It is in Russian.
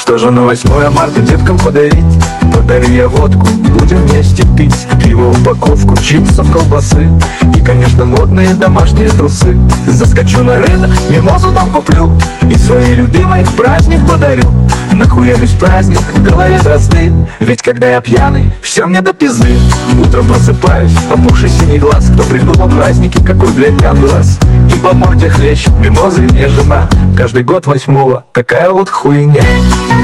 Что же на 8 марта деткам подарить? Подарю я водку, будем вместе пить, пиво, упаковку, чипсов, колбасы и, конечно, модные домашние трусы. Заскочу на рынок, мимозу там куплю и своей любимой праздник подарю. Нахуярюсь праздник, в голове дрозды, ведь когда я пьяный, все мне до пизды. Утром просыпаюсь, опухший синий глаз. Кто придумал праздники, какой, блядь, глаз? И по морде хлещет мимозы мне жена. Каждый год 8-го, такая вот хуйня.